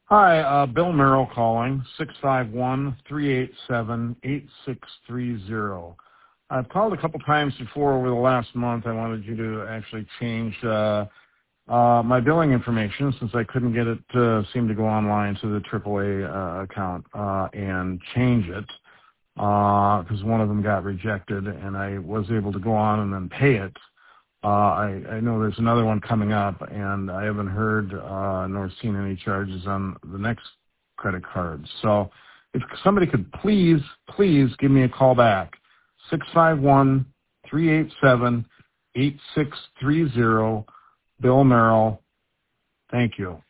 Hi, Bill Merrill calling, 651-387-8630. I've called a couple times before over the last month. I wanted you to actually change my billing information since I couldn't get it to seem to go online to the AAA account and change it because one of them got rejected, and I was able to go on and then pay it. I know there's another one coming up, and I haven't heard nor seen any charges on the next credit card. So if somebody could please give me a call back, 651-387-8630, Bill Merrill. Thank you.